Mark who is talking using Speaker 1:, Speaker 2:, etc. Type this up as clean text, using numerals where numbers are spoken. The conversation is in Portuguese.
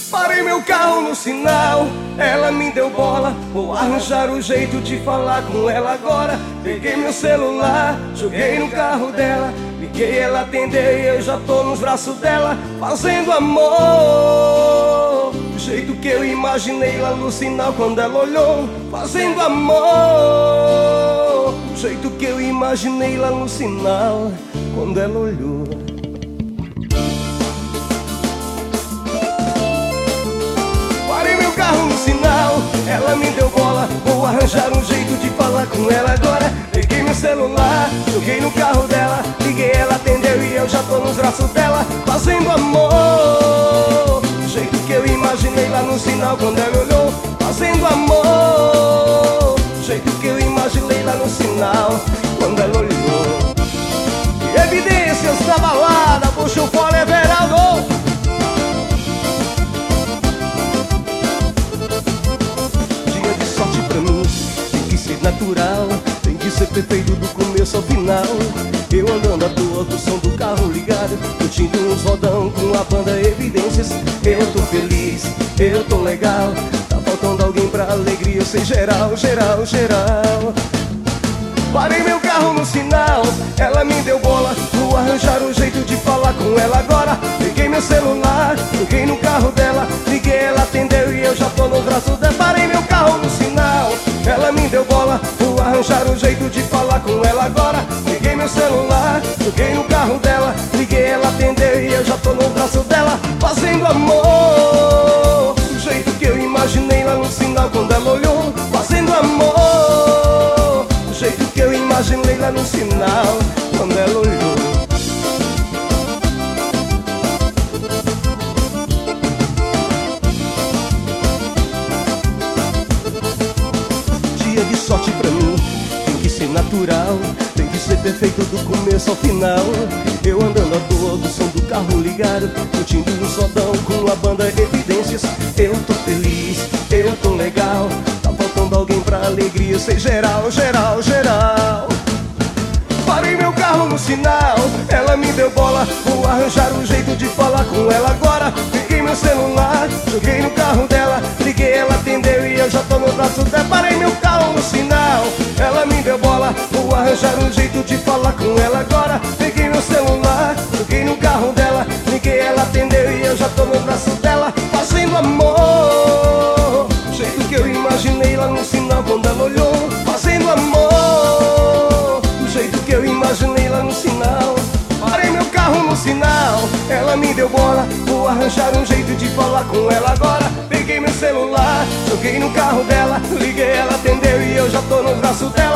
Speaker 1: Parei meu carro no sinal, ela me deu bola. Vou arranjar um jeito de falar com ela agora. Peguei meu celular, joguei no carro dela. Liguei, ela atendeu e eu já tô nos braços dela, fazendo amor do jeito que eu imaginei lá no sinal quando ela olhou. Fazendo amor do jeito que eu imaginei lá no sinal quando ela olhou. No sinal, ela me deu bola. Vou arranjar um jeito de falar com ela agora. Peguei meu celular, joguei no carro dela. Liguei, ela atendeu e eu já tô nos braços dela, fazendo amor do jeito que eu imaginei lá no sinal quando ela olhou. Fazendo amor do jeito que eu imaginei lá no sinal quando ela olhou. E evidências da balada, puxa o fora, Everaldo. Natural, tem que ser perfeito do começo ao final. Eu andando à toa com o som do carro ligado, curtindo uns rodão com a banda Evidências. Eu tô feliz, eu tô legal. Tá faltando alguém pra alegria, eu sei geral, geral, geral. Parei meu carro no sinal, ela me deu bola. Vou arranjar um jeito de falar com ela agora. Peguei meu celular, joguei no carro dela. Liguei, ela atendeu e eu já tô no braço dela. Parei meu carro no sinal, ela me deu bola. Vou arranjar um jeito de falar com ela agora. Peguei meu celular, joguei no carro dela. Liguei, ela atendeu e eu já tô no braço dela, fazendo amor do jeito que eu imaginei lá no sinal quando ela olhou. Fazendo amor do jeito que eu imaginei lá no sinal quando ela olhou. Dia de sorte pra mim, tem que ser natural, tem que ser perfeito do começo ao final. Eu andando à toa do som do carro ligado, curtindo um sodão com a banda Evidências. Eu tô feliz, eu tô legal. Tá faltando alguém pra alegria, eu sei geral, geral, geral. Parei meu carro no sinal, ela me deu bola. Vou arranjar um jeito de falar com ela agora. Peguei meu celular, joguei no carro dela. Liguei, ela atendeu e eu já tô no braço dela. Parei meu carro no sinal, ela me deu bola. Vou arranjar um jeito de falar com ela agora. Peguei meu celular, joguei no carro dela. Liguei, ela atendeu e eu já tô no braço dela, fazendo amor do jeito que eu imaginei lá no sinal quando ela olhou. Fazendo amor do jeito que eu imaginei lá no sinal. Parei meu carro no sinal, ela me deu bola. Vou arranjar um jeito de falar com ela agora. Peguei meu celular, joguei no carro dela. Liguei, ela atendeu e eu já tô no braço dela,